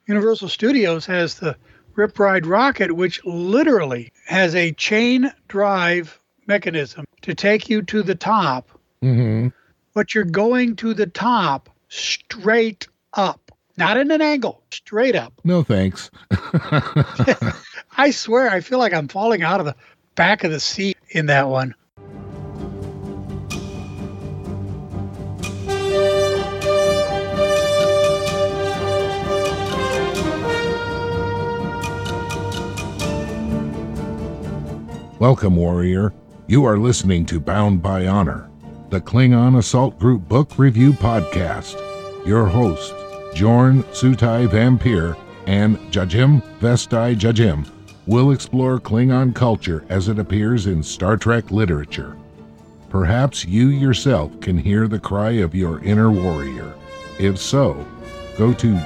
Universal Studios has the Rip Ride rocket, which literally has a chain drive mechanism to take you to the top. Mm-hmm. But you're going to the top straight up, not in an angle, straight up. No, thanks. I swear, I feel like I'm falling out of the back of the seat in that one. Welcome, warrior. You are listening to Bound by Honor, the Klingon Assault Group Book Review Podcast. Your hosts, Jorn Sutai Vampire and Jajim Vestai Jajim, will explore Klingon culture as it appears in Star Trek literature. Perhaps you yourself can hear the cry of your inner warrior. If so, go to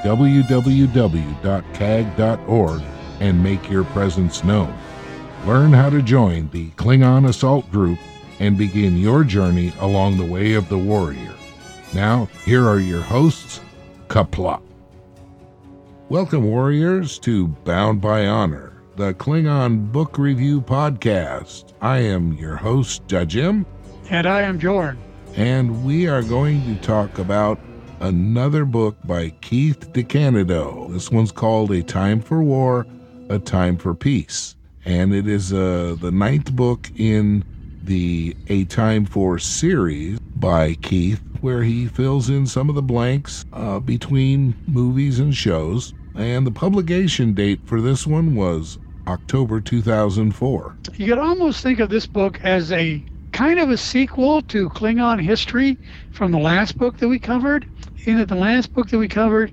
www.cag.org and make your presence known. Learn how to join the Klingon Assault Group and begin your journey along the way of the warrior. Now, here are your hosts, Qapla'. Welcome, warriors, to Bound by Honor, the Klingon Book Review Podcast. I am your host, Jajim. And I am Jorn. And we are going to talk about another book by Keith DeCandido. This one's called A Time for War, A Time for Peace. And it is the ninth book in the A Time for series by Keith, where he fills in some of the blanks between movies and shows. And the publication date for this one was October 2004. You could almost think of this book as a kind of a sequel to Klingon history from the last book that we covered. In that the last book that we covered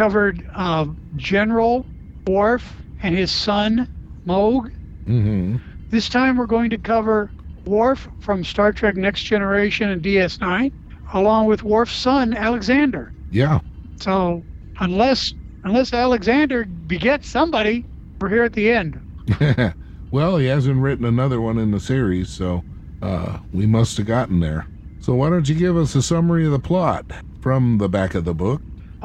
General Worf and his son, Mogh. Mm-hmm. This time we're going to cover Worf from Star Trek Next Generation and DS9, along with Worf's son, Alexander. Yeah. So unless Alexander begets somebody, we're here at the end. Well, he hasn't written another one in the series, so we must have gotten there. So why don't you give us a summary of the plot from the back of the book?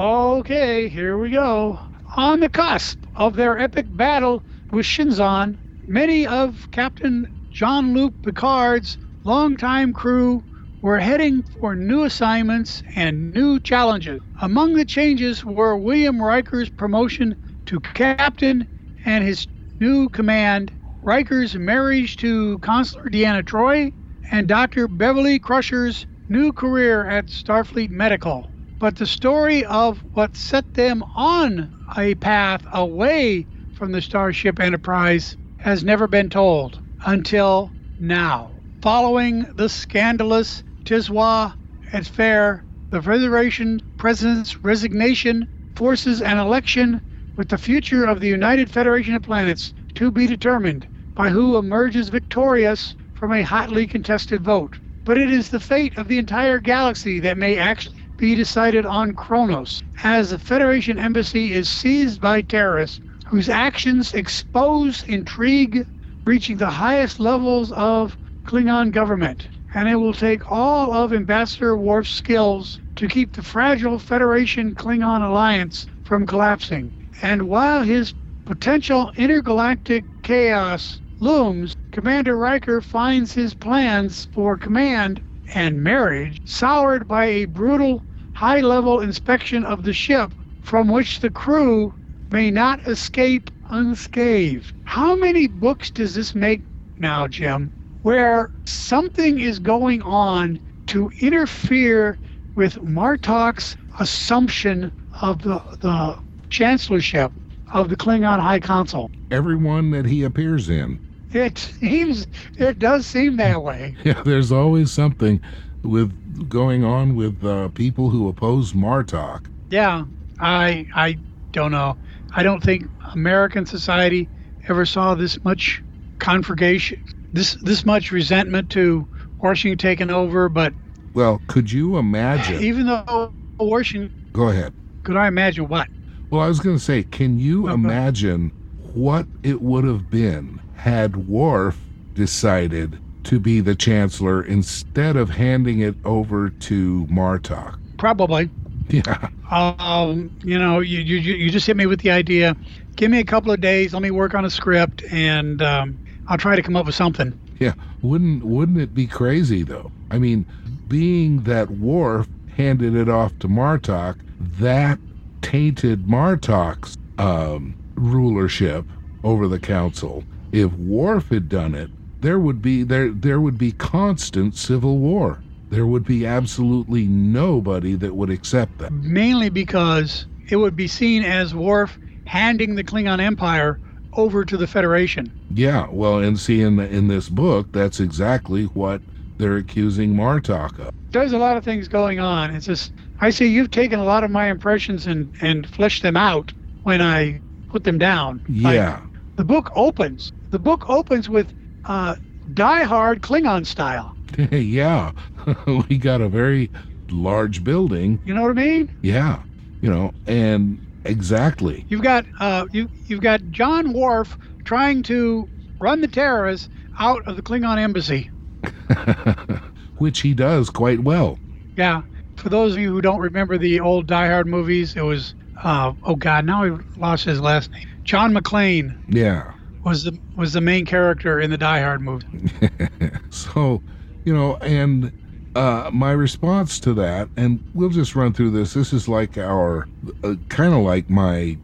Okay, here we go. On the cusp of their epic battle with Shinzon, many of Captain Jean-Luc Picard's longtime crew were heading for new assignments and new challenges. Among the changes were William Riker's promotion to captain and his new command, Riker's marriage to Consular Deanna Troi, and Dr. Beverly Crusher's new career at Starfleet Medical. But the story of what set them on a path away from the Starship Enterprise has never been told until now. Following the scandalous Tiswa affair, the Federation President's resignation forces an election with the future of the United Federation of Planets to be determined by who emerges victorious from a hotly contested vote. But it is the fate of the entire galaxy that may actually be decided on Kronos, as the Federation embassy is seized by terrorists whose actions expose intrigue reaching the highest levels of Klingon government. And it will take all of Ambassador Worf's skills to keep the fragile Federation-Klingon alliance from collapsing. And while his potential intergalactic chaos looms, Commander Riker finds his plans for command and marriage soured by a brutal high-level inspection of the ship from which the crew may not escape unscathed. How many books does this make now, Jim, where something is going on to interfere with Martok's assumption of the chancellorship of the Klingon High Council? Everyone that he appears in. It does seem that way. Yeah, there's always something with going on with people who oppose Martok. Yeah, I don't know. I don't think American society ever saw this much conflagration, this much resentment to Washington taking over. But well, could you imagine? Even though Washington. Go ahead. Could I imagine what? Well, I was going to say, can you imagine what it would have been had Worf decided to be the Chancellor instead of handing it over to Martok? Probably. Yeah. You just hit me with the idea. Give me a couple of days. Let me work on a script, and I'll try to come up with something. Yeah, wouldn't it be crazy though? I mean, being that Worf handed it off to Martok, that tainted Martok's rulership over the council. If Worf had done it, there would be constant civil war. There would be absolutely nobody that would accept that. Mainly because it would be seen as Worf handing the Klingon Empire over to the Federation. Yeah, well, and see, in this book, that's exactly what they're accusing Martok of. There's a lot of things going on. It's just, I see you've taken a lot of my impressions and fleshed them out when I put them down. Yeah. Like, the book opens with die-hard Klingon style. Yeah, we got a very large building. You know what I mean? Yeah, and exactly. You've got John Worf trying to run the terrorists out of the Klingon embassy, which he does quite well. Yeah. For those of you who don't remember the old Die Hard movies, it was oh God, now I've lost his last name. John McClane. Yeah. Was the main character in the Die Hard movie. So, and my response to that, and we'll just run through this. This is like our kind of like my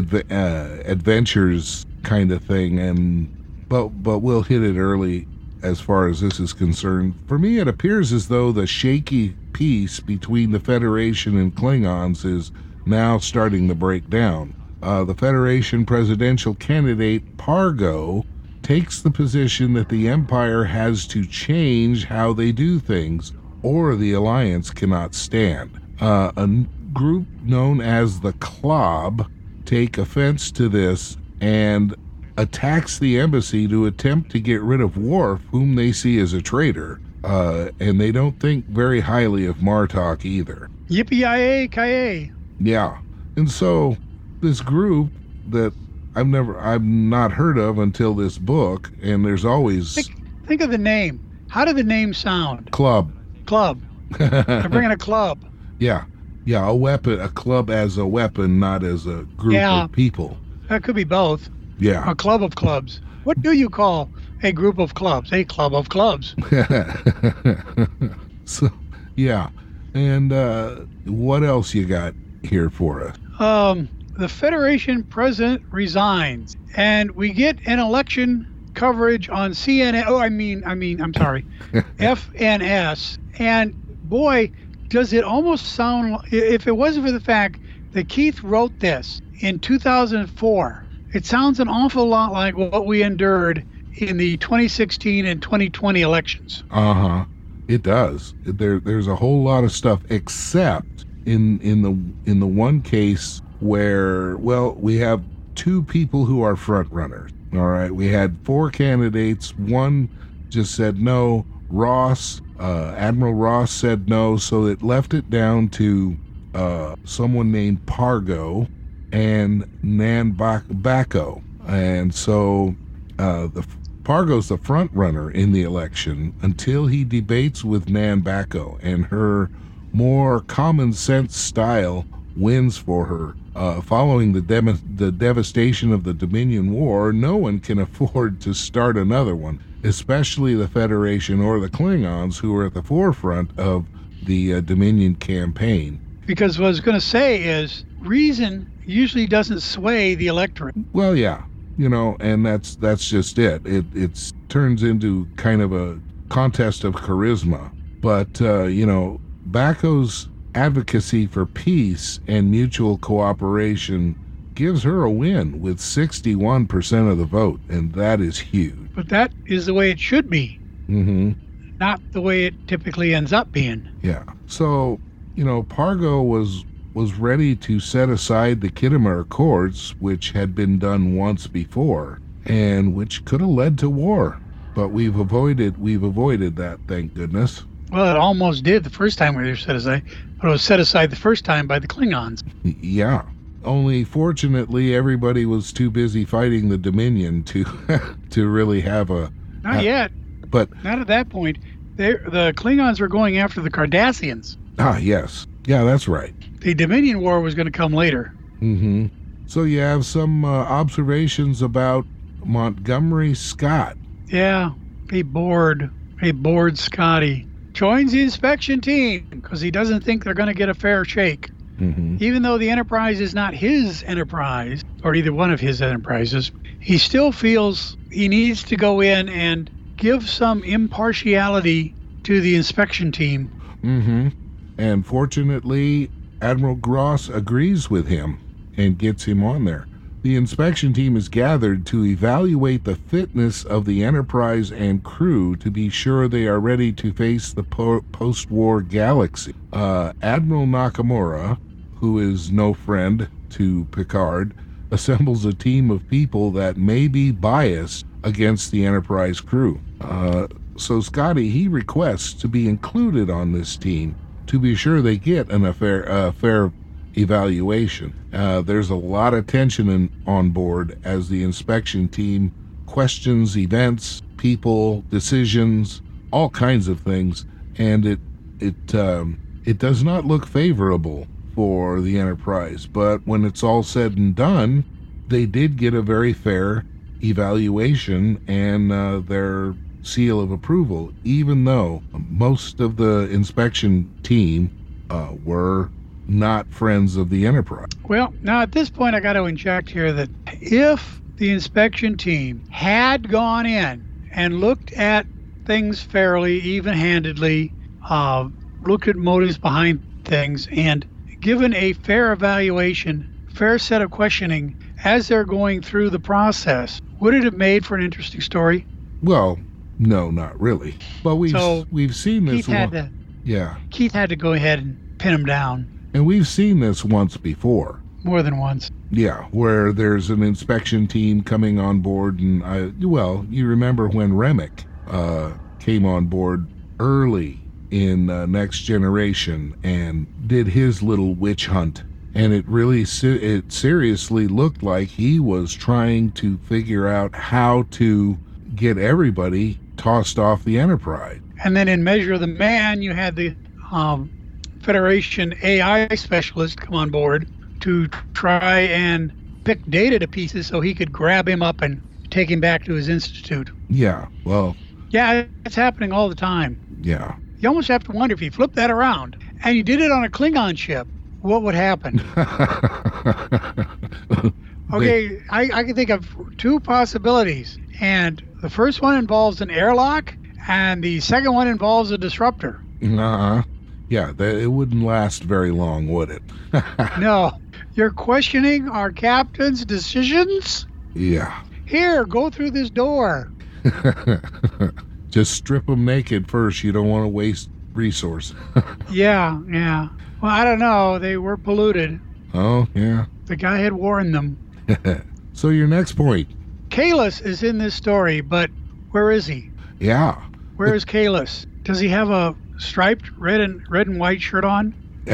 adventures kind of thing, but we'll hit it early as far as this is concerned. For me, it appears as though the shaky peace between the Federation and Klingons is now starting to break down. The Federation presidential candidate Pargo takes the position that the Empire has to change how they do things, or the Alliance cannot stand. A group known as the Klob take offense to this and attacks the embassy to attempt to get rid of Worf, whom they see as a traitor. And they don't think very highly of Martok either. Yippee-yi-yi-ki-yay. Yeah. And so this group that I've not heard of until this book, and there's always... Think of the name. How did the name sound? Club. They're bringing a club. Yeah. Yeah, a weapon, a club as a weapon, not as a group of people. That could be both. Yeah. A club of clubs. What do you call a group of clubs? A club of clubs. So, yeah. And what else you got here for us? The Federation president resigns, and we get an election coverage on CNN. I'm sorry, FNS. And boy, does it almost sound, if it wasn't for the fact that Keith wrote this in 2004, it sounds an awful lot like what we endured in the 2016 and 2020 elections. It does. There's a whole lot of stuff, except in the one case where, well, we have two people who are front runners. All right, we had four candidates. One just said no. Admiral Ross said no, so it left it down to someone named Pargo and Nan Bako. And so Pargo's the front runner in the election until he debates with Nan Bako, and her more common sense style wins for her. Following the devastation of the Dominion War, no one can afford to start another one, especially the Federation or the Klingons, who are at the forefront of the Dominion campaign. Because what I was going to say is, reason usually doesn't sway the electorate. Well, yeah, and that's just it. It turns into kind of a contest of charisma. But, Bako's advocacy for peace and mutual cooperation gives her a win with 61% of the vote, and that is huge. But that is the way it should be. Mm-hmm. Not the way it typically ends up being. Yeah. So, Pargo was ready to set aside the Khitomer Accords, which had been done once before, and which could have led to war. But we've avoided that, thank goodness. Well, it almost did the first time we were set aside, but it was set aside the first time by the Klingons. Yeah. Only fortunately, everybody was too busy fighting the Dominion to really have a... Not yet. But not at that point. The Klingons were going after the Cardassians. Ah, yes. Yeah, that's right. The Dominion War was going to come later. Mm-hmm. So you have some observations about Montgomery Scott. Yeah, a bored Scotty. Joins the inspection team because he doesn't think they're going to get a fair shake. Mm-hmm. Even though the Enterprise is not his enterprise, or either one of his enterprises, he still feels he needs to go in and give some impartiality to the inspection team. Mm-hmm. And fortunately, Admiral Gross agrees with him and gets him on there. The inspection team is gathered to evaluate the fitness of the Enterprise and crew to be sure they are ready to face the post-war galaxy. Admiral Nakamura, who is no friend to Picard, assembles a team of people that may be biased against the Enterprise crew. So Scotty, he requests to be included on this team to be sure they get a fair evaluation. There's a lot of tension on board as the inspection team questions events, people, decisions, all kinds of things, and it does not look favorable for the Enterprise. But when it's all said and done, they did get a very fair evaluation and their seal of approval, even though most of the inspection team were not friends of the Enterprise. Well, now at this point I got to inject here that if the inspection team had gone in and looked at things fairly, even-handedly, looked at motives behind things, and given a fair evaluation, fair set of questioning as they're going through the process, would it have made for an interesting story? Well, no, not really. But we've seen this. Keith had to go ahead and pin him down. And we've seen this once before. More than once. Yeah, where there's an inspection team coming on board, and you remember when Remick came on board early in Next Generation and did his little witch hunt, and it really it seriously looked like he was trying to figure out how to get everybody tossed off the Enterprise. And then in Measure of the Man, you had the Federation AI specialist come on board to try and pick Data to pieces so he could grab him up and take him back to his institute. Yeah, well... Yeah, it's happening all the time. Yeah. You almost have to wonder if you flip that around and you did it on a Klingon ship, what would happen? Okay, I can think of two possibilities. And the first one involves an airlock, and the second one involves a disruptor. Uh-huh. Yeah, it wouldn't last very long, would it? No. You're questioning our captain's decisions? Yeah. Here, go through this door. Just strip them naked first. You don't want to waste resource. Yeah. Well, I don't know. They were polluted. Oh, yeah. The guy had warned them. So your next point. Kahless is in this story, but where is he? Yeah. Where is Kahless? Does he have a striped red and white shirt on?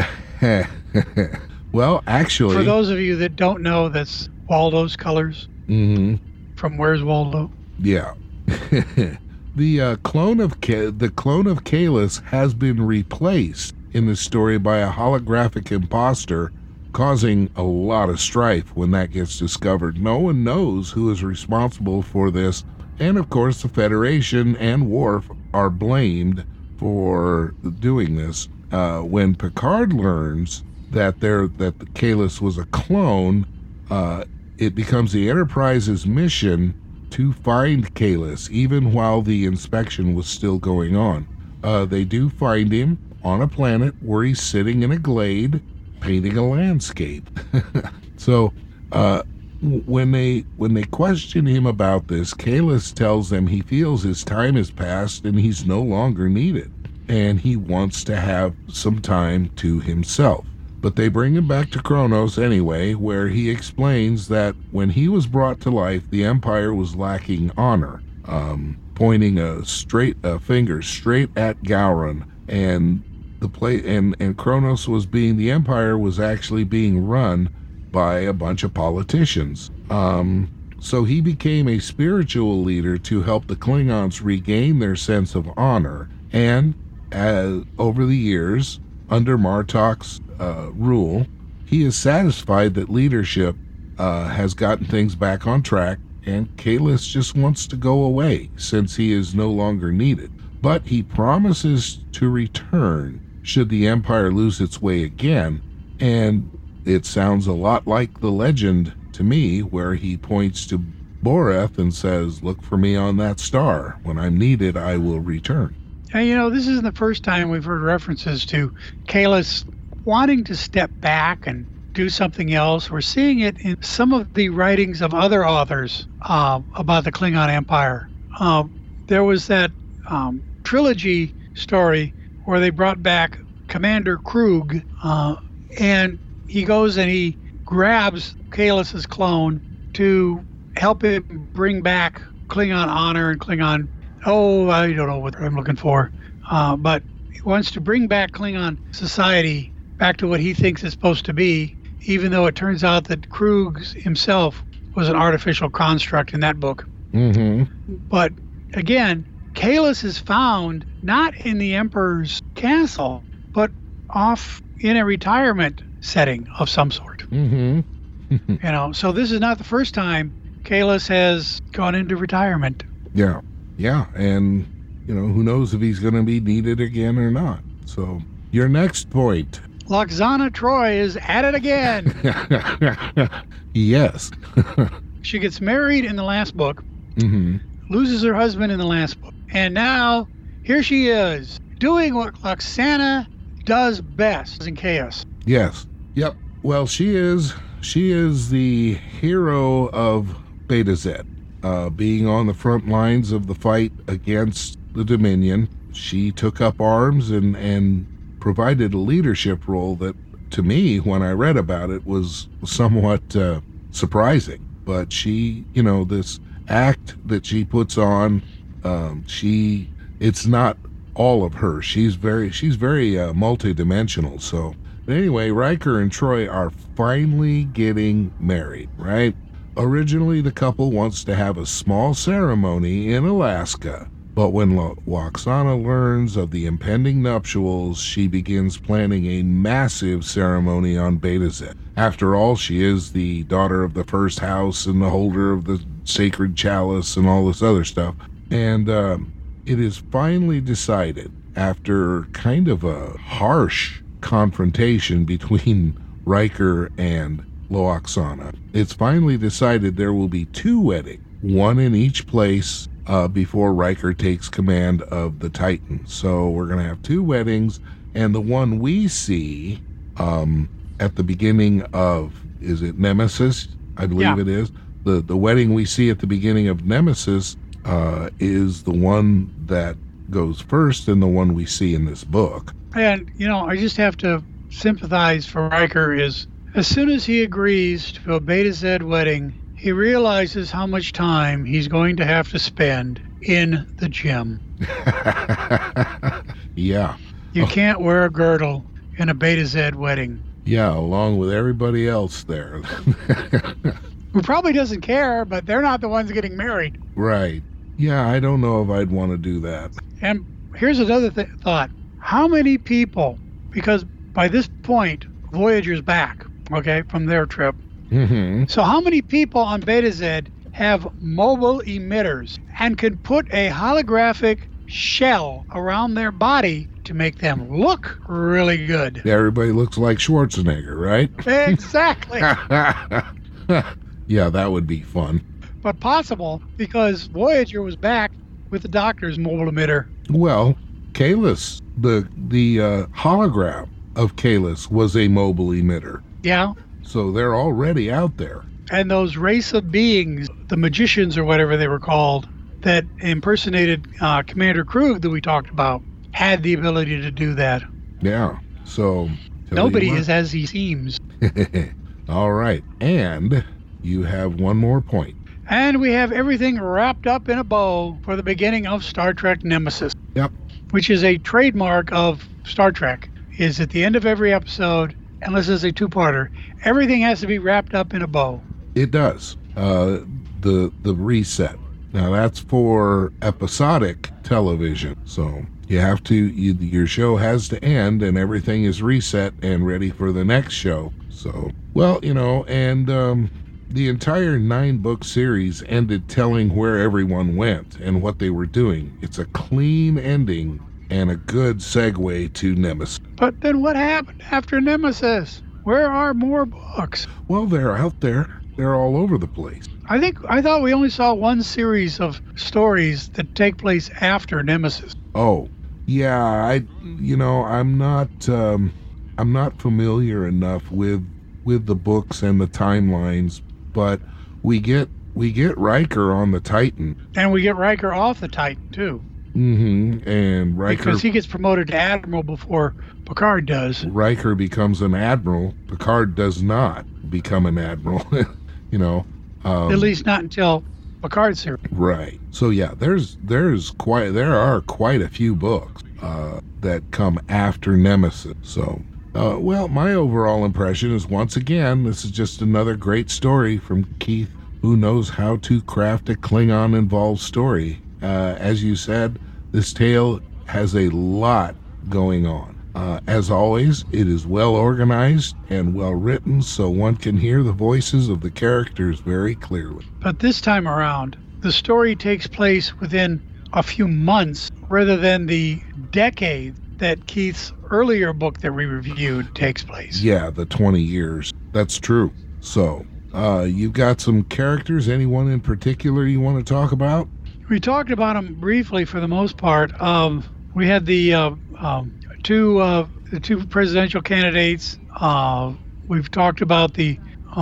Well, actually... For those of you that don't know, that's Waldo's colors. Mm-hmm. From Where's Waldo? Yeah. The clone of Kahless has been replaced in the story by a holographic imposter, causing a lot of strife when that gets discovered. No one knows who is responsible for this, and of course the Federation and Worf are blamed for doing this. When Picard learns that the Kahless was a clone, it becomes the Enterprise's mission to find Kahless, even while the inspection was still going on. They do find him on a planet where he's sitting in a glade painting a landscape. So when they question him about this, Kahless tells them he feels his time has passed and he's no longer needed, and he wants to have some time to himself. But they bring him back to Kronos anyway, where he explains that when he was brought to life, the Empire was lacking honor, pointing a finger straight at Gowron, and and Kronos the Empire was actually being run by a bunch of politicians. So he became a spiritual leader to help the Klingons regain their sense of honor, and over the years, under Martok's rule, he is satisfied that leadership has gotten things back on track, and Kahless just wants to go away since he is no longer needed. But he promises to return should the Empire lose its way again, and it sounds a lot like the legend to me, where he points to Boreth and says, "Look for me on that star. When I'm needed, I will return." And this isn't the first time we've heard references to Kahless wanting to step back and do something else. We're seeing it in some of the writings of other authors about the Klingon Empire. There was that trilogy story where they brought back Commander Krug, and he goes and he grabs Kahless's clone to help him bring back Klingon honor and Klingon, I don't know what I'm looking for, but he wants to bring back Klingon society back to what he thinks it's supposed to be, even though it turns out that Krug himself was an artificial construct in that book. Mm-hmm. But again, Kahless is found not in the Emperor's castle, but off in a retirement setting of some sort. Mm-hmm. So this is not the first time Kahless has gone into retirement. Yeah, and who knows if he's going to be needed again or not. So your next point. Lwaxana Troi is at it again. Yes. She gets married in the last book, Mm-hmm. loses her husband in the last book, and now here she is doing what Lwaxana does best in Chaos. Yes. Yep. Well, she is the hero of Beta Z, being on the front lines of the fight against the Dominion. She took up arms and provided a leadership role that, to me, when I read about it, was somewhat surprising. But she, this act that she puts on, it's not all of her. She's very multidimensional. So anyway, Riker and Troi are finally getting married, right? Originally, the couple wants to have a small ceremony in Alaska, but when Lwaxana learns of the impending nuptials, she begins planning a massive ceremony on Beta Z. After all, she is the daughter of the first house and the holder of the sacred chalice and all this other stuff. And it is finally decided, after kind of a harsh confrontation between Riker and Lwaxana, it's finally decided there will be 2 weddings, one in each place, before Riker takes command of the Titan. So we're going to have 2 weddings, and the one we see at the beginning of, is it Nemesis? I believe it is. The wedding we see at the beginning of Nemesis is the one that goes first and the one we see in this book. And, I just have to sympathize for Riker. Is as soon as he agrees to a Beta Z wedding, he realizes how much time he's going to have to spend in the gym. Yeah. You can't wear a girdle in a Beta Z wedding. Yeah, along with everybody else there. Who probably doesn't care, but they're not the ones getting married. Right. Yeah, I don't know if I'd want to do that. And here's another thought. How many people, because by this point, Voyager's back, from their trip. Mm-hmm. So how many people on Beta Z have mobile emitters and can put a holographic shell around their body to make them look really good? Everybody looks like Schwarzenegger, right? Exactly. Yeah, that would be fun. But possible, because Voyager was back with the Doctor's mobile emitter. Well, Kahless, the hologram of Kahless was a mobile emitter. Yeah. So they're already out there. And those race of beings, the magicians or whatever they were called, that impersonated Commander Krug that we talked about, had the ability to do that. Yeah. So nobody is as he seems. All right. And you have one more point. And we have everything wrapped up in a bow for the beginning of Star Trek Nemesis. Yep. Which is a trademark of Star Trek, is at the end of every episode, unless it's a 2-parter, everything has to be wrapped up in a bow. It does. The reset. Now that's for episodic television. So, your show has to end and everything is reset and ready for the next show. So, well, and the entire 9-book series ended telling where everyone went and what they were doing. It's a clean ending and a good segue to Nemesis. But then what happened after Nemesis? Where are more books? Well, they're out there. They're all over the place. I thought we only saw one series of stories that take place after Nemesis. Oh, yeah. I'm not familiar enough with the books and the timelines, but we get Riker on the Titan, and we get Riker off the Titan too. Mm-hmm. And Riker, because he gets promoted to admiral before Picard does. Riker becomes an admiral. Picard does not become an admiral. At least not until Picard's series. Right. So yeah, there are quite a few books that come after Nemesis. So, well, my overall impression is, once again, this is just another great story from Keith, who knows how to craft a Klingon-involved story. As you said, this tale has a lot going on. As always, it is well organized and well written, so one can hear the voices of the characters very clearly. But this time around, the story takes place within a few months rather than the decade that Keith's earlier book that we reviewed takes place. Yeah, the 20 years. That's true. So, you've got some characters. Anyone in particular you want to talk about? We talked about them briefly for the most part. We had the two presidential candidates. We've talked about the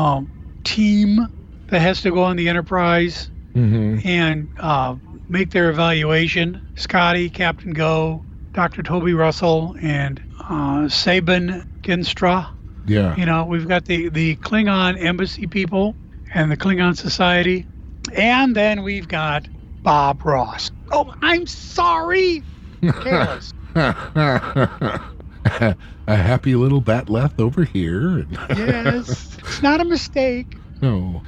team that has to go on the Enterprise and make their evaluation. Scotty, Captain Go, Dr. Toby Russell, and Sabin Ginstra. Yeah. We've got the Klingon embassy people and the Klingon Society. And then we've got Bob Ross. Oh, I'm sorry. Careless. A happy little Batleth over here. Yes. It's not a mistake. No.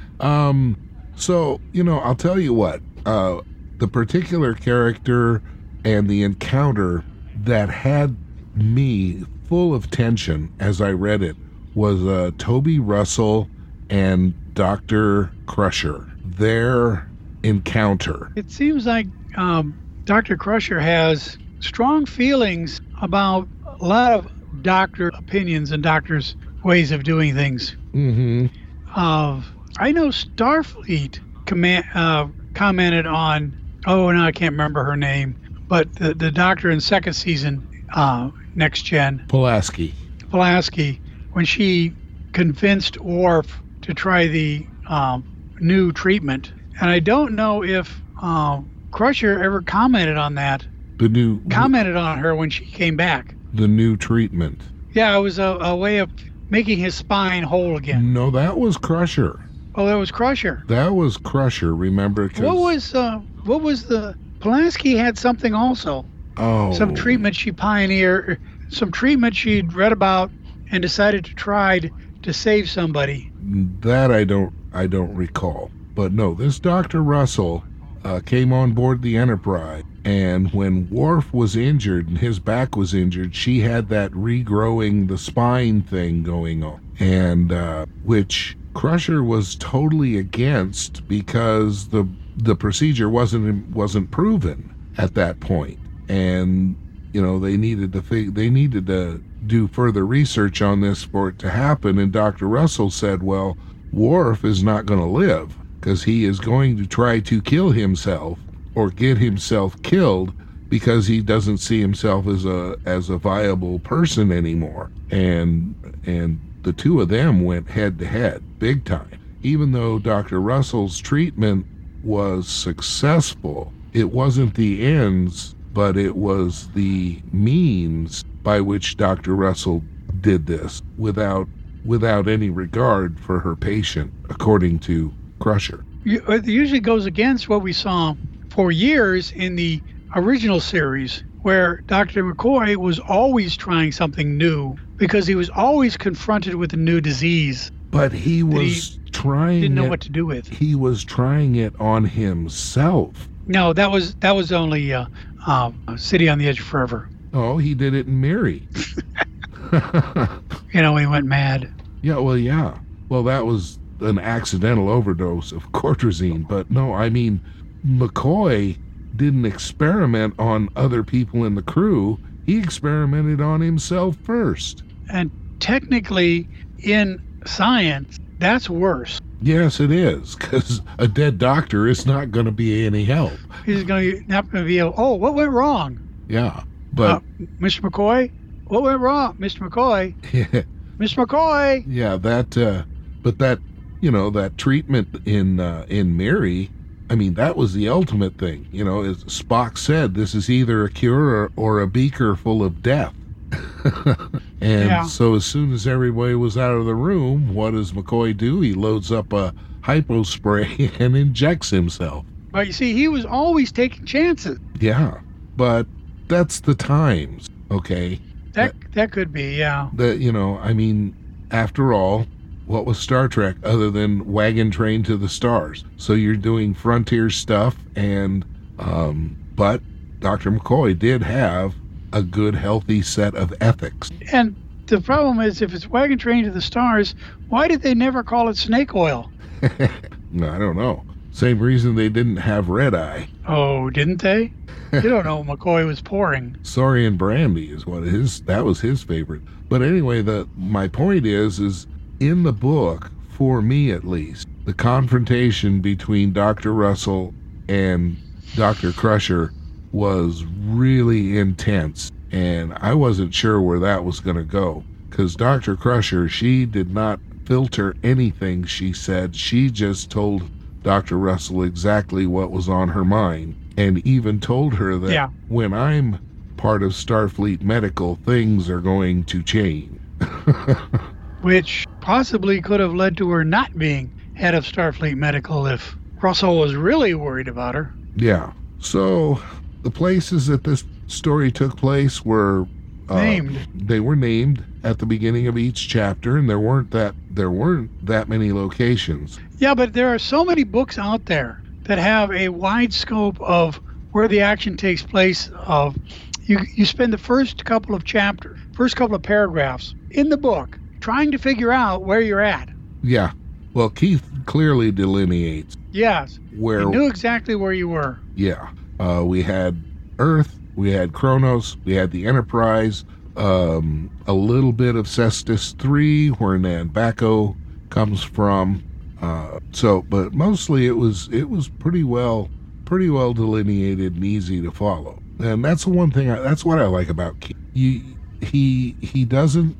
So, I'll tell you what. The particular character and the encounter that had me full of tension as I read it was Toby Russell and Dr. Crusher. Their encounter. It seems like Dr. Crusher has strong feelings about a lot of doctor opinions and doctors' ways of doing things. Mm-hmm. I know Starfleet commented on, I can't remember her name, but the doctor in second season, Next Gen. Pulaski, when she convinced Worf to try the new treatment. And I don't know if Crusher ever commented on that. Commented on her when she came back. The new treatment. Yeah, it was a way of making his spine whole again. No, that was Crusher. Oh, that was Crusher. That was Crusher, remember? What was the... Pulaski had something also. Oh. Some treatment she pioneered, some treatment she'd read about and decided to try to save somebody. That I don't recall. But no, this Dr. Russell came on board the Enterprise, and when Worf was injured and his back was injured, she had that regrowing the spine thing going on, and which Crusher was totally against because the procedure wasn't proven at that point, and they needed to do further research on this for it to happen. And Dr. Russell said, well, Worf is not going to live because he is going to try to kill himself or get himself killed because he doesn't see himself as a viable person anymore. And the two of them went head to head big time. Even though Dr. Russell's treatment was successful, it wasn't the ends, but it was the means by which Dr. Russell did this without any regard for her patient, according to Crusher. It usually goes against what we saw for years in the original series, where Dr. McCoy was always trying something new because he was always confronted with a new disease But he was trying Didn't know it, what to do with. he was trying it on himself. No, that was only City on the Edge of Forever. Oh, he did it in Mary. You know, he went mad. Yeah. Well, that was an accidental overdose of Cortrazine. But no, I mean, McCoy didn't experiment on other people in the crew. He experimented on himself first. And technically, in science, that's worse. Yes, it is, because a dead doctor is not going to be any help. He's not going to be able, oh, what went wrong? Yeah, but... Mr. McCoy? What went wrong? Mr. McCoy? Mr. McCoy? Yeah, but that treatment in Mary, I mean, that was the ultimate thing. You know, as Spock said, this is either a cure or a beaker full of death. And so as soon as everybody was out of the room, what does McCoy do? He loads up a hypo spray and injects himself. But you see, he was always taking chances. Yeah, but that's the times, okay? That could be, yeah. I mean, after all, what was Star Trek other than Wagon Train to the Stars? So you're doing frontier stuff, and but Dr. McCoy did have a good, healthy set of ethics. And the problem is, if it's Wagon Train to the Stars, why did they never call it snake oil? No, I don't know. Same reason they didn't have red eye. Oh, didn't they? You don't know McCoy was pouring. Saurian brandy is that was his favorite. But anyway, my point is in the book, for me at least, the confrontation between Dr. Russell and Dr. Crusher was really intense, and I wasn't sure where that was going to go, because Dr. Crusher, she did not filter anything she said. She just told Dr. Russell exactly what was on her mind, and even told her that when I'm part of Starfleet Medical, things are going to change. Which possibly could have led to her not being head of Starfleet Medical if Russell was really worried about her. Yeah. So the places that this story took place were named. They were named at the beginning of each chapter, and there weren't that many locations. Yeah, but there are so many books out there that have a wide scope of where the action takes place. Of you spend the first couple of paragraphs in the book trying to figure out where you're at. Yeah. Well, Keith clearly delineates. Yes. Where he knew exactly where you were. Yeah. We had Earth, we had Kronos, we had the Enterprise, a little bit of Cestus 3, where Nanbako comes from. But mostly it was pretty well delineated and easy to follow. And that's the one thing. That's what I like about Keith. He doesn't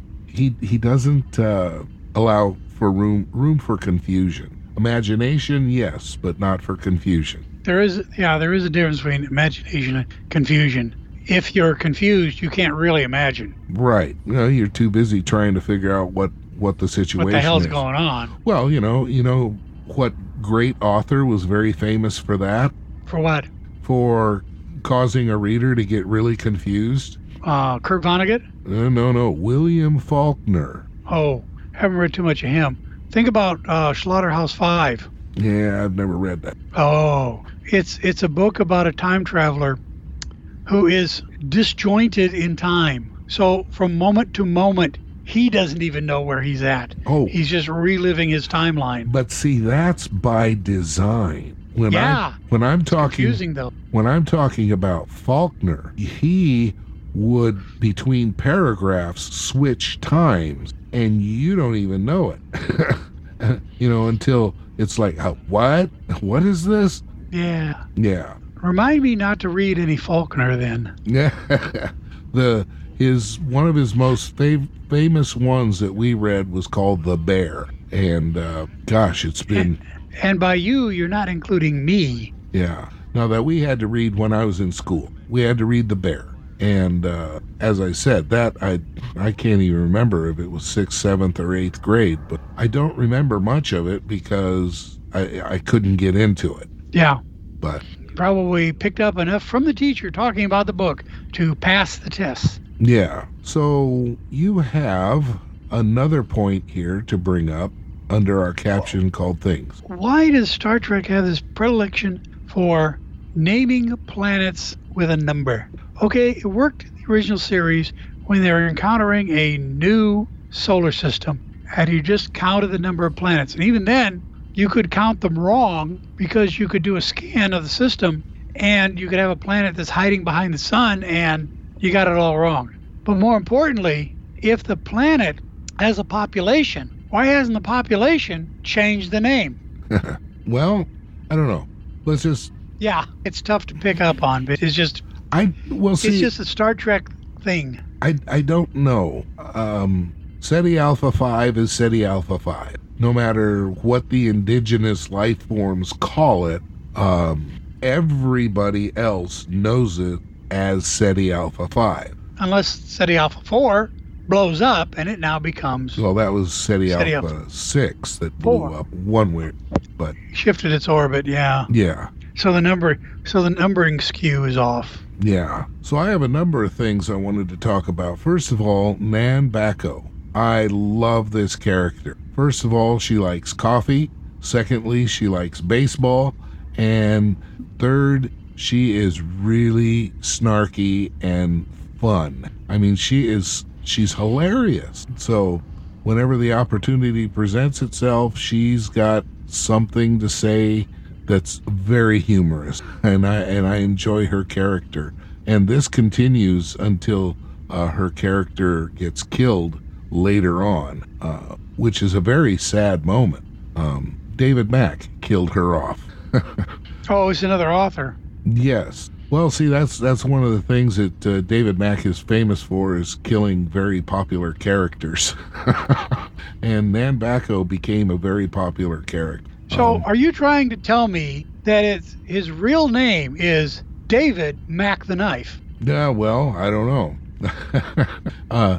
allow for room for confusion. Imagination, yes, but not for confusion. There is a difference between imagination and confusion. If you're confused, you can't really imagine. Right. You're too busy trying to figure out what the situation is. What the hell's going on? Well, you know what great author was very famous for that? For what? For causing a reader to get really confused. Kurt Vonnegut? No. William Faulkner. Oh, haven't read too much of him. Think about Slaughterhouse-Five. Yeah, I've never read that. Oh, it's a book about a time traveler who is disjointed in time. So from moment to moment, he doesn't even know where he's at. Oh. He's just reliving his timeline. But see, that's by design. When I'm talking, confusing though. When I'm talking about Faulkner, he would, between paragraphs, switch times, and you don't even know it. Until it's like, what? What is this? Yeah. Yeah. Remind me not to read any Faulkner then. Yeah. One of his most famous ones that we read was called The Bear. And it's been... And by you're not including me. Yeah. Now that we had to read when I was in school. We had to read The Bear. And as I said, that I can't even remember if it was 6th, 7th, or 8th grade. But I don't remember much of it because I couldn't get into it. Yeah. But probably picked up enough from the teacher talking about the book to pass the test. Yeah. So you have another point here to bring up. under our caption called Things. Why does Star Trek have this predilection for naming planets with a number? Okay, it worked in the original series when they were encountering a new solar system, and you just counted the number of planets. And even then, you could count them wrong because you could do a scan of the system and you could have a planet that's hiding behind the sun and you got it all wrong. But more importantly, if the planet has a population, why hasn't the population changed the name? Well, I don't know. Let's just... Yeah, it's tough to pick up on, but it's just... See, it's just a Star Trek thing. I don't know. SETI Alpha 5 is SETI Alpha 5. No matter what the indigenous life forms call it, everybody else knows it as SETI Alpha 5. Unless SETI Alpha 4 blows up and it now becomes... Well, that was SETI Alpha 6 that blew up one way, but... Shifted its orbit, yeah. Yeah. So the numbering skew is off. Yeah. So I have a number of things I wanted to talk about. First of all, Nan Bacco. I love this character. First of all, she likes coffee. Secondly, she likes baseball. And third, she is really snarky and fun. I mean, she's hilarious. So whenever the opportunity presents itself, she's got something to say that's very humorous, and I enjoy her character. And this continues until her character gets killed later on, which is a very sad moment. David Mack killed her off. Oh, it's another author. Yes. Well, see, that's one of the things that David Mack is famous for, is killing very popular characters. And Nan Bacco became a very popular character. So are you trying to tell me that his real name is David Mack the Knife? Yeah, well, I don't know.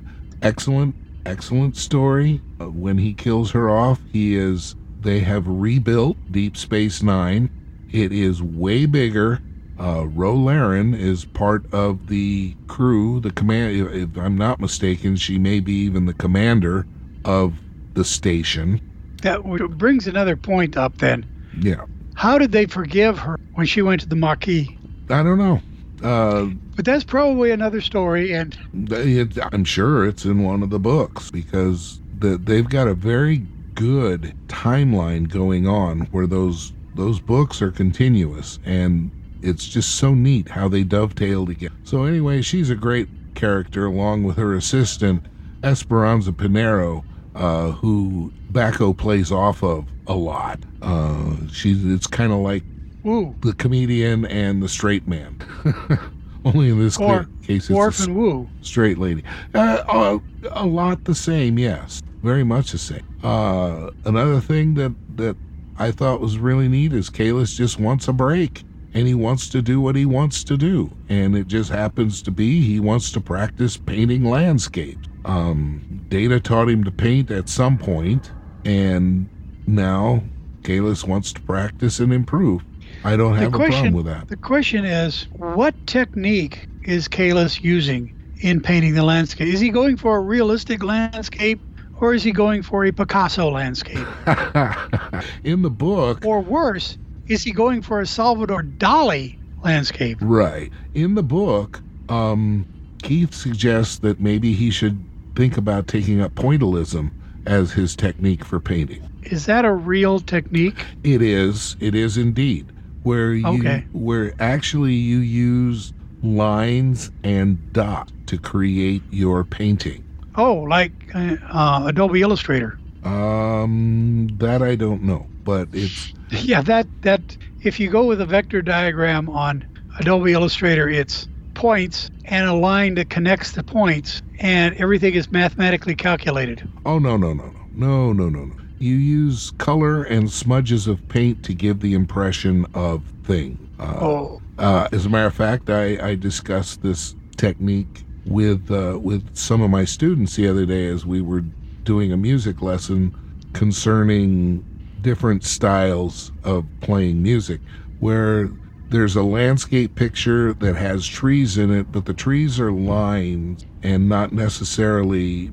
Excellent story. When he kills her off, they have rebuilt Deep Space Nine. It is way bigger. Ro Laren is part of the crew, the command. If I'm not mistaken, she may be even the commander of the station. That brings another point up then. Yeah. How did they forgive her when she went to the Maquis? I don't know. But that's probably another story, and I'm sure it's in one of the books, because they've got a very good timeline going on where those books are continuous, and it's just so neat how they dovetail together. So anyway, she's a great character, along with her assistant Esperanza Pinero, who Bacco plays off of a lot. It's kind of like the comedian and the straight man. Only in this case, it's and Woo. Straight lady. A lot the same, yes. Very much the same. Another thing that I thought was really neat is Kahless just wants a break. And he wants to do what he wants to do. And it just happens to be he wants to practice painting landscapes. Data taught him to paint at some point, and now Kahless wants to practice and improve. I don't have a problem with that. The question is, what technique is Kahless using in painting the landscape? Is he going for a realistic landscape, or is he going for a Picasso landscape? In the book... Or worse, is he going for a Salvador Dali landscape? Right. In the book, Keith suggests that maybe he should think about taking up pointillism as his technique for painting. Is that a real technique? It is indeed. Where actually you use lines and dots to create your painting. Oh, like Adobe Illustrator. That I don't know, but it's... Yeah, that if you go with a vector diagram on Adobe Illustrator, it's points and a line that connects the points, and everything is mathematically calculated. Oh, no. You use color and smudges of paint to give the impression of thing. As a matter of fact, I discussed this technique with some of my students the other day as we were doing a music lesson concerning different styles of playing music, where there's a landscape picture that has trees in it, but the trees are lines and not necessarily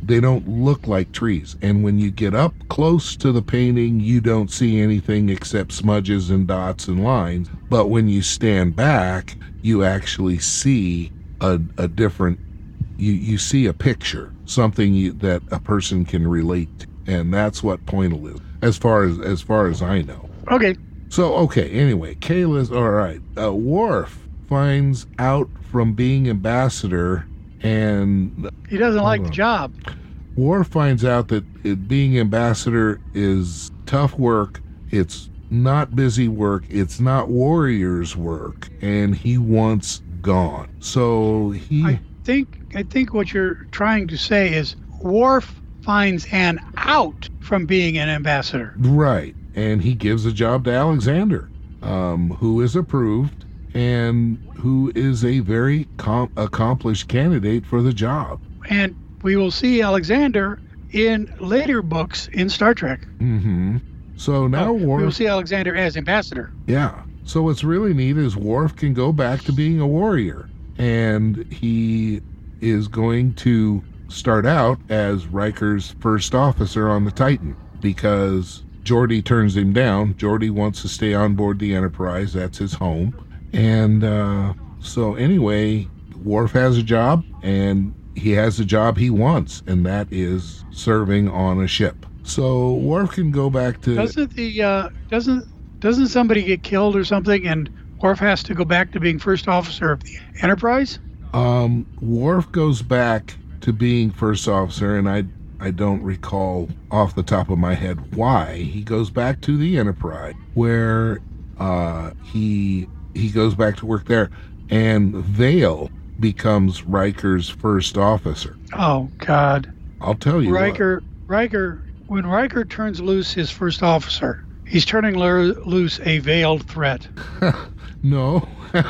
they don't look like trees. And when you get up close to the painting, you don't see anything except smudges and dots and lines. But when you stand back, you actually see a different, you see a picture, something that a person can relate to. And that's what Pointle is, as far as I know. Okay. So, anyway, Kayla's all right. Worf finds out from being ambassador, and he doesn't like the job. Worf finds out that being ambassador is tough work. It's not busy work. It's not warriors' work, and he wants gone. So I think what you're trying to say is Worf finds an out from being an ambassador. Right. And he gives a job to Alexander, who is approved and who is a very accomplished candidate for the job. And we will see Alexander in later books in Star Trek. Mm-hmm. So now Worf... We will see Alexander as ambassador. Yeah. So what's really neat is Worf can go back to being a warrior. And he is going to start out as Riker's first officer on the Titan, because Geordi turns him down. Geordi wants to stay on board the Enterprise. That's his home. And so anyway, Worf has a job, and he has a job he wants, and that is serving on a ship. So Worf can go back to... Doesn't somebody get killed or something, and Worf has to go back to being first officer of the Enterprise? Worf goes back to being first officer, and I don't recall off the top of my head why. He goes back to the Enterprise, where he goes back to work there, and Vale becomes Riker's first officer. Oh, God. I'll tell you Riker, when Riker turns loose his first officer, he's turning loose a veiled threat. No.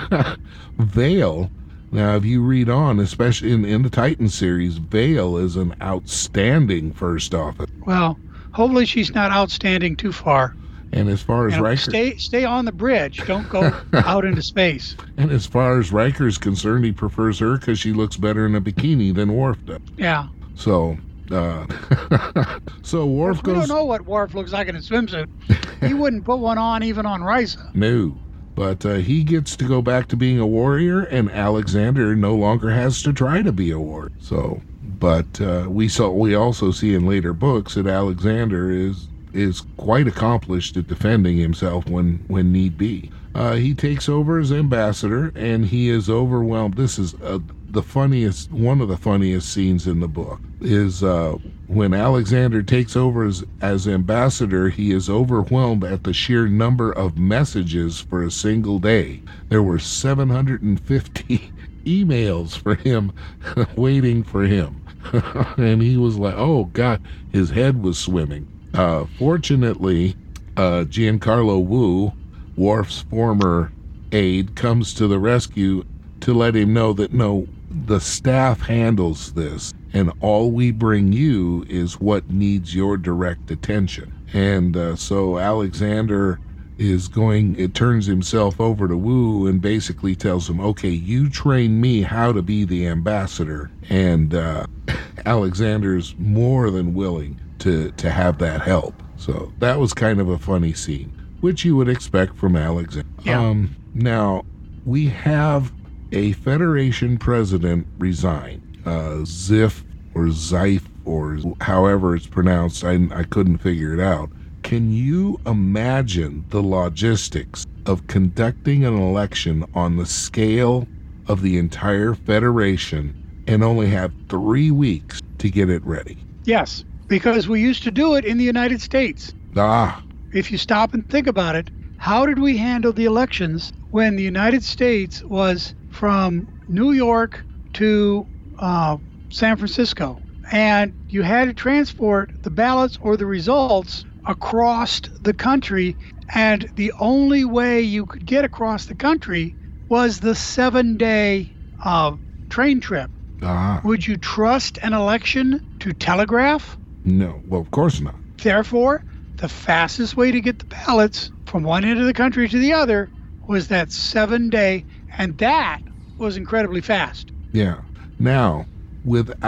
Vale... Now, if you read on, especially in the Titan series, Vale is an outstanding first officer. Well, hopefully she's not outstanding too far. And as far as Riker... Stay on the bridge. Don't go out into space. And as far as Riker's concerned, he prefers her because she looks better in a bikini than Worf does. Yeah. So, so Worf goes... We don't know what Worf looks like in a swimsuit. He wouldn't put one on even on Risa. No. But he gets to go back to being a warrior, and Alexander no longer has to try to be a warrior. So, but we also see in later books that Alexander is quite accomplished at defending himself when need be. He takes over as ambassador, and he is overwhelmed. This is one of the funniest scenes in the book is when Alexander takes over as ambassador. He is overwhelmed at the sheer number of messages for a single day. There were 750 emails for him waiting for him. And he was like, oh God, his head was swimming. Fortunately, Giancarlo Wu, Worf's former aide, comes to the rescue to let him know that no, the staff handles this, and all we bring you is what needs your direct attention. And so Alexander turns himself over to Wu and basically tells him, okay, you train me how to be the ambassador. And Alexander's more than willing to have that help. So that was kind of a funny scene, which you would expect from Alexander. Yeah. Now, we have a Federation president resign. Ziff or Zeif or however it's pronounced, I couldn't figure it out. Can you imagine the logistics of conducting an election on the scale of the entire Federation and only have 3 weeks to get it ready? Yes, because we used to do it in the United States. If you stop and think about it, how did we handle the elections when the United States was from New York to San Francisco, and you had to transport the ballots or the results across the country, and the only way you could get across the country was the 7-day train trip. Would you trust an election to telegraph? No, well, of course not. Therefore, the fastest way to get the ballots from one end of the country to the other was that 7-day, and that was incredibly fast. Yeah. Now, without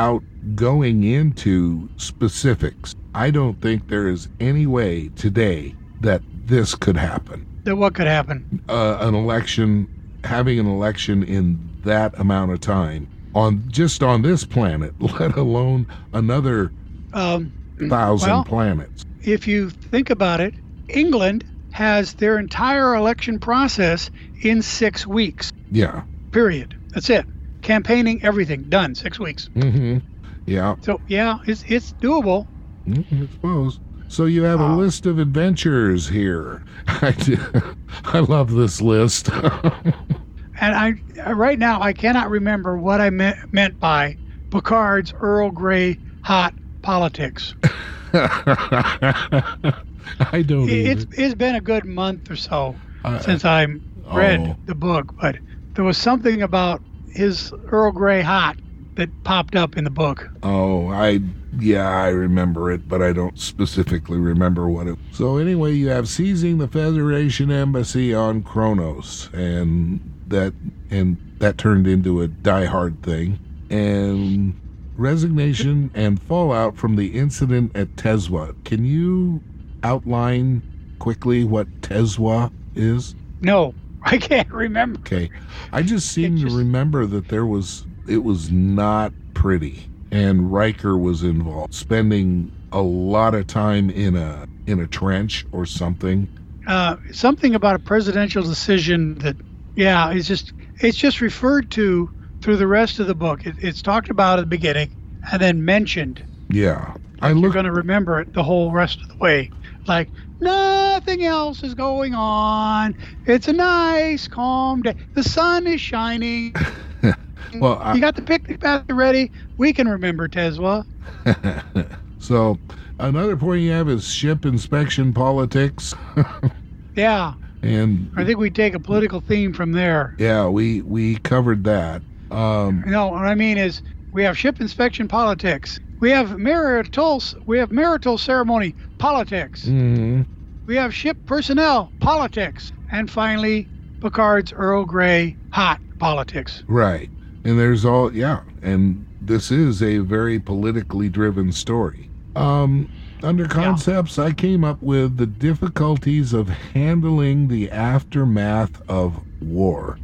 going into specifics, I don't think there is any way today that this could happen. That what could happen? Having an election in that amount of time on this planet, let alone another 1,000 planets. If you think about it, England has their entire election process in 6 weeks. Yeah. Period. That's it. Campaigning, everything done, 6 weeks. Mm-hmm. Yeah. So yeah, it's doable. I suppose. So you have a list of adventures here. I love this list. And right now I cannot remember what I meant by Picard's Earl Grey hot politics. I don't. It's been a good month or so since I read the book, but there was something about his Earl Grey hot that popped up in the book. Oh, I remember it, but I don't specifically remember what it was. So anyway, you have seizing the Federation embassy on Kronos, and that turned into a Die Hard thing, and resignation and fallout from the incident at Tezwa. Can you outline quickly what Tezwa is? No, I can't remember. Okay. I just seem to remember that it was not pretty, and Riker was involved, spending a lot of time in a trench or something. Something about a presidential decision that, it's just referred to through the rest of the book. It's talked about at the beginning and then mentioned. Yeah. You're going to remember it the whole rest of the way. Like, nothing else is going on. It's a nice, calm day. The sun is shining. Well, you got the picnic basket ready. We can remember Tezwa. So, another point you have is ship inspection politics. Yeah. And I think we take a political theme from there. Yeah, we covered that. No, what I mean is we have ship inspection politics. We have marital ceremony politics. Mm-hmm. We have ship personnel politics, and finally Picard's Earl Grey hot politics. Right. And there's and this is a very politically driven story. Under concepts, I came up with the difficulties of handling the aftermath of war.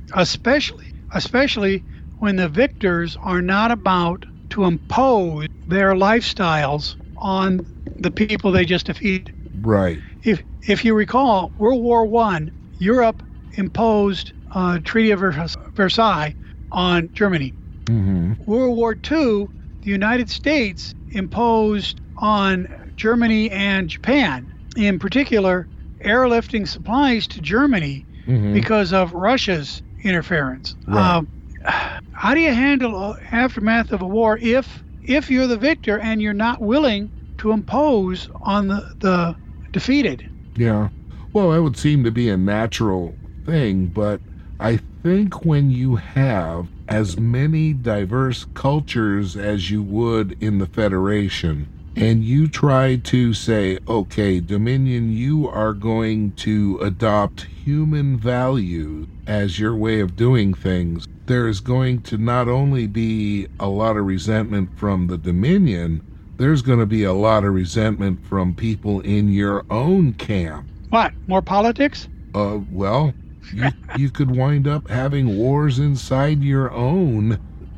Especially when the victors are not about to impose their lifestyles on the people they just defeated. Right. If you recall, World War I, Europe imposed Treaty of Versailles on Germany. Mm-hmm. World War II, the United States imposed on Germany and Japan, in particular, airlifting supplies to Germany because of Russia's interference. Right. How do you handle aftermath of a war if you're the victor and you're not willing to impose on the defeated? Yeah. Well, that would seem to be a natural thing, but I think when you have as many diverse cultures as you would in the Federation, and you try to say, okay, Dominion, you are going to adopt human values as your way of doing things, there is going to not only be a lot of resentment from the Dominion, there's going to be a lot of resentment from people in your own camp. What? More politics? Well, you could wind up having wars inside your own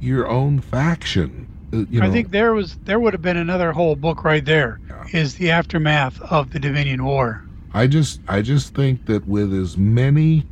faction. I think there would have been another whole book right there. Yeah. Is the aftermath of the Dominion War. I just think that with as many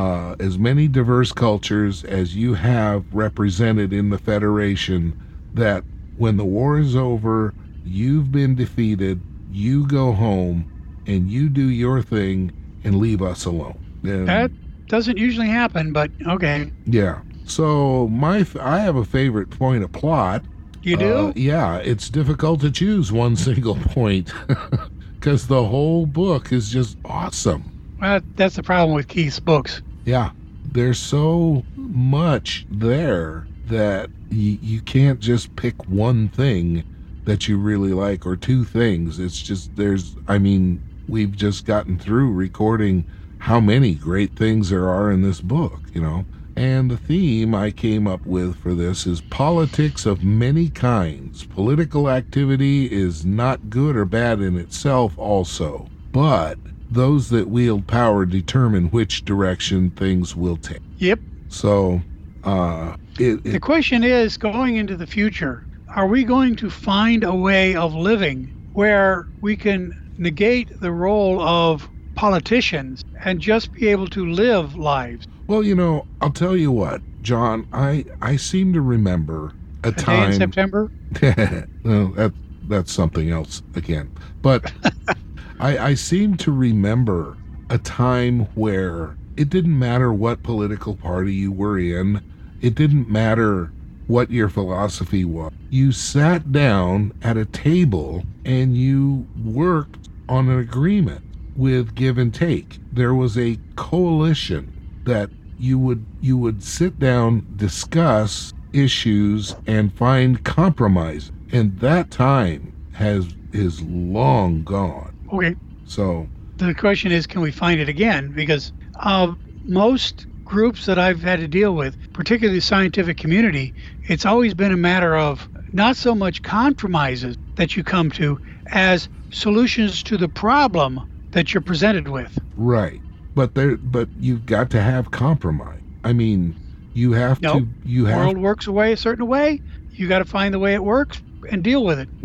diverse cultures as you have represented in the Federation, that when the war is over, you've been defeated, you go home and you do your thing and leave us alone. And that doesn't usually happen, but okay. Yeah. So I have a favorite point of plot. You do? Yeah, it's difficult to choose one single point because the whole book is just awesome. Well, that's the problem with Keith's books. Yeah, there's so much there that you can't just pick one thing that you really like or two things. It's just we've just gotten through recording how many great things there are in this book, And the theme I came up with for this is politics of many kinds. Political activity is not good or bad in itself also, but those that wield power determine which direction things will take. Yep. So, the question is, going into the future, are we going to find a way of living where we can negate the role of politicians and just be able to live lives? Well, I'll tell you what, John, I seem to remember a time... day in September? Well, that's something else again. But I seem to remember a time where it didn't matter what political party you were in. It didn't matter what your philosophy was. You sat down at a table and you worked on an agreement with give and take. There was a coalition that you would sit down, discuss issues, and find compromise. And that time is long gone. Okay. So the question is, can we find it again? Because most groups that I've had to deal with, particularly the scientific community, it's always been a matter of not so much compromises that you come to as solutions to the problem that you're presented with. Right. But you've got to have compromise. I mean, you have to. The world works a certain way. You got to find the way it works and deal with it.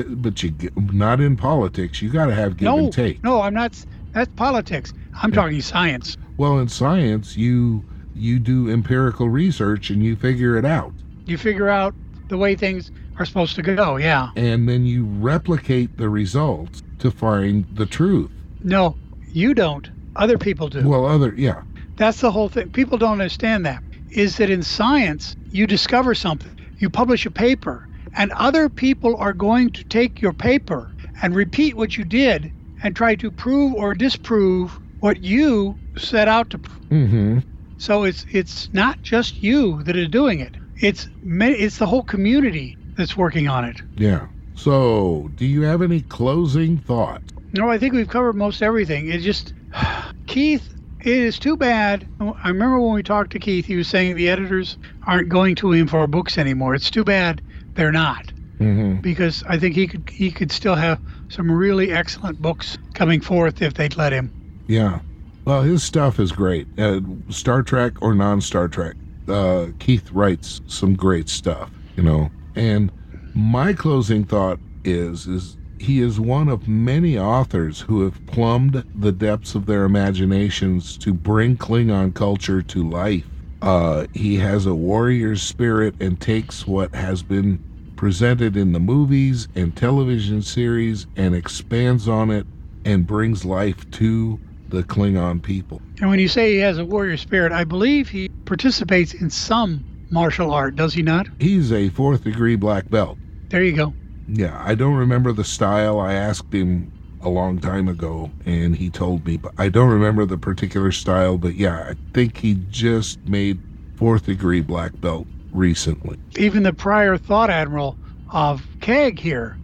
Not in politics. You got to have give and take. No, I'm not. That's politics. I'm talking science. Well, in science, you do empirical research and you figure it out. You figure out the way things are supposed to go. Yeah. And then you replicate the results to find the truth. No, you don't. Other people do. Well, yeah. That's the whole thing. People don't understand that. Is that in science, you discover something, you publish a paper, and other people are going to take your paper and repeat what you did and try to prove or disprove what you set out to prove. Mm-hmm. So it's not just you that is doing it. It's the whole community that's working on it. Yeah. So, do you have any closing thoughts? No, I think we've covered most everything. It just, Keith, it is too bad. I remember when we talked to Keith, he was saying the editors aren't going to him for books anymore. It's too bad they're not. Mm-hmm. Because I think he could still have some really excellent books coming forth if they'd let him. Yeah. Well, his stuff is great. Star Trek or non-Star Trek. Keith writes some great stuff, And my closing thought is he is one of many authors who have plumbed the depths of their imaginations to bring Klingon culture to life. He has a warrior's spirit and takes what has been presented in the movies and television series and expands on it and brings life to the Klingon people. And when you say he has a warrior spirit, I believe he participates in some martial art, does he not? He's a 4th degree black belt. There you go. Yeah, I don't remember the style. I asked him a long time ago, and he told me, but I don't remember the particular style, but yeah, I think he just made 4th degree black belt recently. Even the prior Thought Admiral of KEG here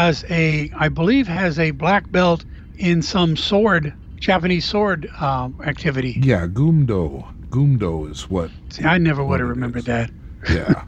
I believe has a black belt in some Japanese sword activity. Yeah, Gumdo. Gumdo is what... See, I never would have remembered that. Yeah.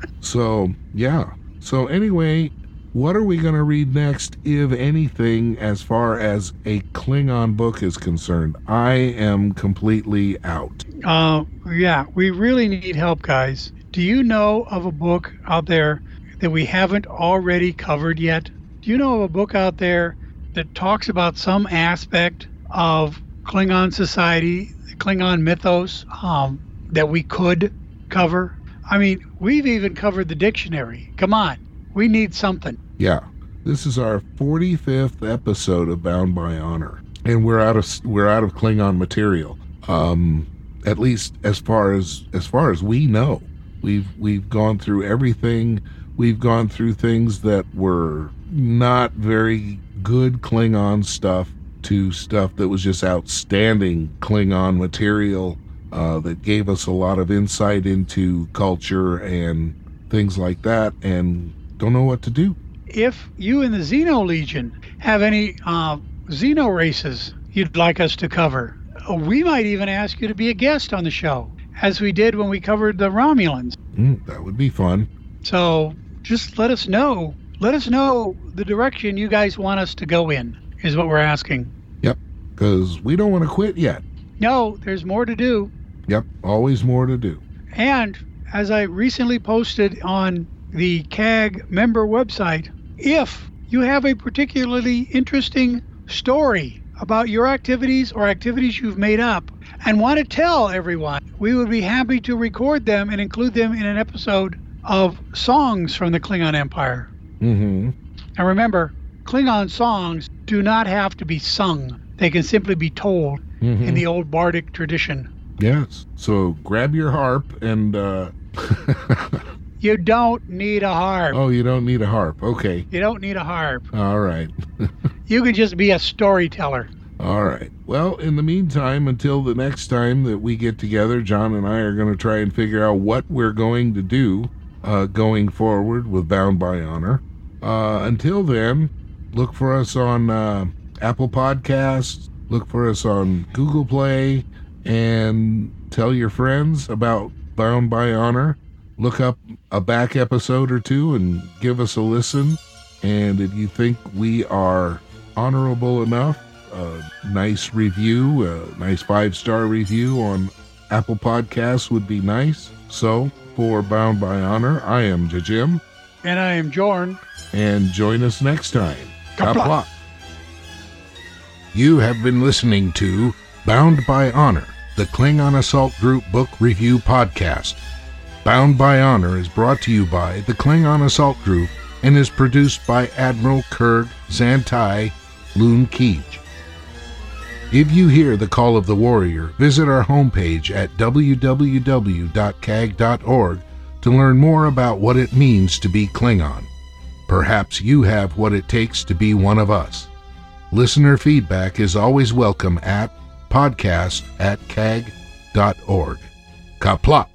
So anyway, what are we going to read next, if anything, as far as a Klingon book is concerned? I am completely out. Yeah, we really need help, guys. Do you know of a book out there that we haven't already covered yet? Do you know of a book out there that talks about some aspect of Klingon society, Klingon mythos, that we could cover? I mean, we've even covered the dictionary. Come on, we need something. Yeah, this is our 45th episode of Bound by Honor, and we're out of Klingon material. At least as far as we know, we've gone through everything. We've gone through things that were not very good Klingon stuff to stuff that was just outstanding Klingon material that gave us a lot of insight into culture and things like that, and don't know what to do. If you in the Xeno Legion have any Xeno races you'd like us to cover, we might even ask you to be a guest on the show as we did when we covered the Romulans. That would be fun. So just let us know. Let us know the direction you guys want us to go in, is what we're asking. Yep, because we don't want to quit yet. No, there's more to do. Yep, always more to do. And as I recently posted on the CAG member website, if you have a particularly interesting story about your activities or activities you've made up and want to tell everyone, we would be happy to record them and include them in an episode of songs from the Klingon Empire. Mm-hmm. And remember, Klingon songs do not have to be sung. They can simply be told in the old bardic tradition. Yes. So grab your harp and... You don't need a harp. Oh, you don't need a harp. Okay. You don't need a harp. All right. You can just be a storyteller. All right. Well, in the meantime, until the next time that we get together, John and I are going to try and figure out what we're going to do going forward with Bound by Honor. Until then, look for us on Apple Podcasts, look for us on Google Play, and tell your friends about Bound by Honor. Look up a back episode or two and give us a listen. And if you think we are honorable enough, a nice review, a nice 5-star review on Apple Podcasts would be nice. So, for Bound by Honor, I am Jim. And I am Jorn. And join us next time. Kapla. You have been listening to Bound by Honor, the Klingon Assault Group Book Review Podcast. Bound by Honor is brought to you by the Klingon Assault Group and is produced by Admiral Kurg Zantai Loon Keej. If you hear the call of the warrior, visit our homepage at www.cag.org to learn more about what it means to be Klingon. Perhaps you have what it takes to be one of us. Listener feedback is always welcome at podcast@cag.org. Kapla!